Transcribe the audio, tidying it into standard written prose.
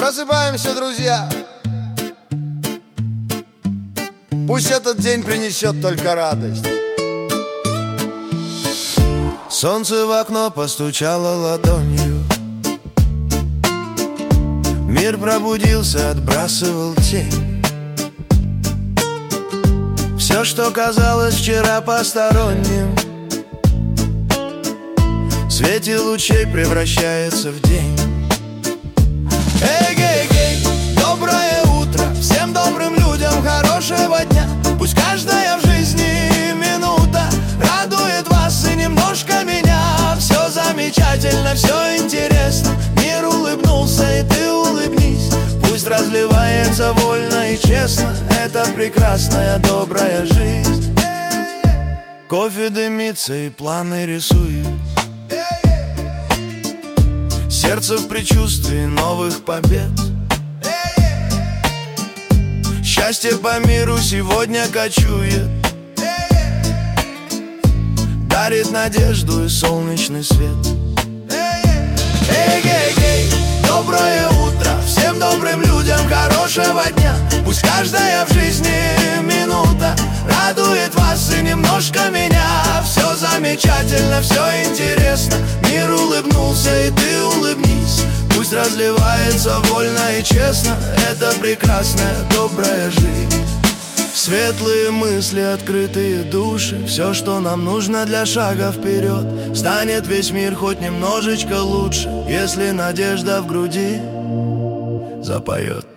Просыпаемся, друзья. Пусть этот день принесет только радость. Солнце в окно постучало ладонью. Мир пробудился, отбрасывал тень. Все, что казалось вчера посторонним, в свете лучей превращается в день. Эй-гей-гей, доброе утро всем добрым людям хорошего дня. Пусть каждая в жизни минута радует вас и немножко меня. Все замечательно, все интересно, мир улыбнулся, и ты улыбнись. Пусть разливается вольно и честно эта прекрасная добрая жизнь. Кофе дымится и планы рисует, сердце в предчувствии новых побед. Счастье по миру сегодня кочует, дарит надежду и солнечный свет. Эй-гей-гей, доброе утро всем добрым людям хорошего дня. Пусть каждая в жизни минута радует вас и немножко меня. Все замечательно, все интересно, мир улыбнулся, и ты улыбнись. Пусть разливается вольно и честно эта прекрасная добрая жизнь. Светлые мысли, открытые души, все, что нам нужно для шага вперед. Станет весь мир хоть немножечко лучше, если надежда в груди запоет.